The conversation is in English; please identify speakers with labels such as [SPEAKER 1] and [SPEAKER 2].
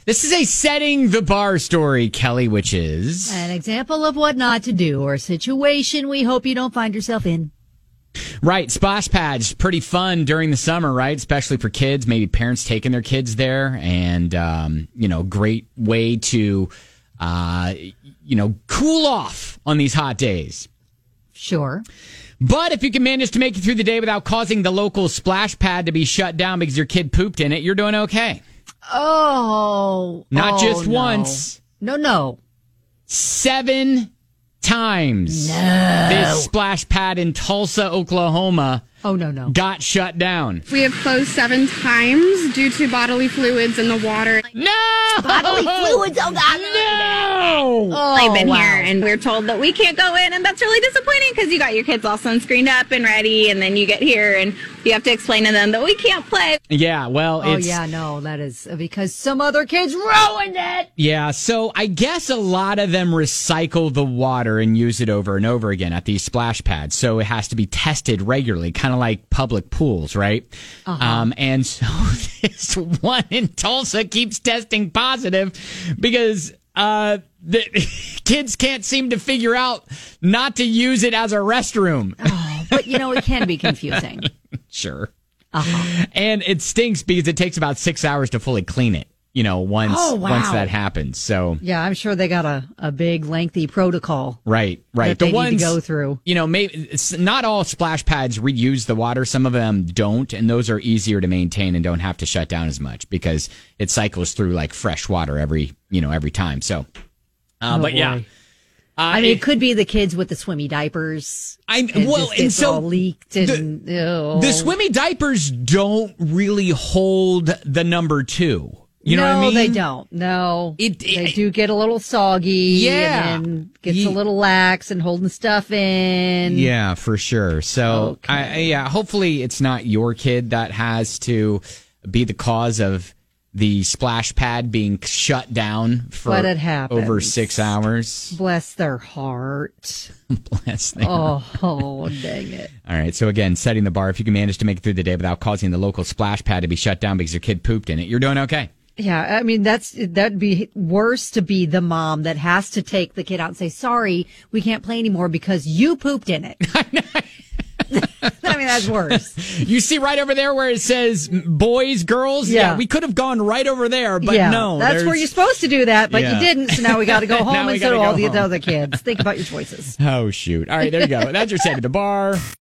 [SPEAKER 1] This is a setting the bar story, Kelly, which is
[SPEAKER 2] an example of what not to do or a situation we hope you don't find yourself in.
[SPEAKER 1] Right. Splash pads, pretty fun during the summer, right? Especially for kids, maybe parents taking their kids there, and, great way to, cool off on these hot days.
[SPEAKER 2] Sure.
[SPEAKER 1] But if you can manage to make it through the day without causing the local splash pad to be shut down because your kid pooped in it, you're doing okay. Not just once.
[SPEAKER 2] No.
[SPEAKER 1] 7 times.
[SPEAKER 2] No.
[SPEAKER 1] This splash pad in Tulsa, Oklahoma got shut down.
[SPEAKER 3] We have closed 7 times due to bodily fluids in the water.
[SPEAKER 1] No!
[SPEAKER 2] Bodily fluids? Oh, God.
[SPEAKER 1] No!
[SPEAKER 4] I've been here, and we're told that we can't go in, and that's really disappointing because you got your kids all sunscreened up and ready, and then you get here, and you have to explain to them that we can't play.
[SPEAKER 1] Yeah, well,
[SPEAKER 2] that is because some other kids ruined it.
[SPEAKER 1] Yeah, so I guess a lot of them recycle the water and use it over and over again at these splash pads, so it has to be tested regularly, kind of like public pools, right? And so this one in Tulsa keeps testing positive because the kids can't seem to figure out not to use it as a restroom.
[SPEAKER 2] Oh, but it can be confusing.
[SPEAKER 1] Sure. And it stinks because it takes about 6 hours to fully clean it, once that happens. So
[SPEAKER 2] yeah, I'm sure they got a big, lengthy protocol.
[SPEAKER 1] Right.
[SPEAKER 2] That they need to go through.
[SPEAKER 1] Maybe it's not all splash pads reuse the water. Some of them don't, and those are easier to maintain and don't have to shut down as much because it cycles through like fresh water every time. So, yeah.
[SPEAKER 2] It could be the kids with the swimmy diapers.
[SPEAKER 1] It's
[SPEAKER 2] all leaked. And
[SPEAKER 1] the swimmy diapers don't really hold the number 2. You know what I mean?
[SPEAKER 2] No, they don't. No. They do get a little soggy.
[SPEAKER 1] Yeah.
[SPEAKER 2] And then gets a little lax and holding stuff in.
[SPEAKER 1] Yeah, for sure. So, hopefully it's not your kid that has to be the cause of the splash pad being shut down for over 6 hours.
[SPEAKER 2] Bless their heart.
[SPEAKER 1] Bless their heart.
[SPEAKER 2] Oh, dang it.
[SPEAKER 1] All right. So again, setting the bar. If you can manage to make it through the day without causing the local splash pad to be shut down because your kid pooped in it, you're doing okay.
[SPEAKER 2] Yeah, I mean, that'd be worse to be the mom that has to take the kid out and say, sorry, we can't play anymore because you pooped in it. I mean, that's worse.
[SPEAKER 1] You see right over there where it says boys, girls? Yeah, we could have gone right over there, but no.
[SPEAKER 2] That's where you're supposed to do that, but you didn't, so now we got to go home instead of all the other kids. Think about your choices.
[SPEAKER 1] Oh, shoot. All right, there you go. That's your setting the bar.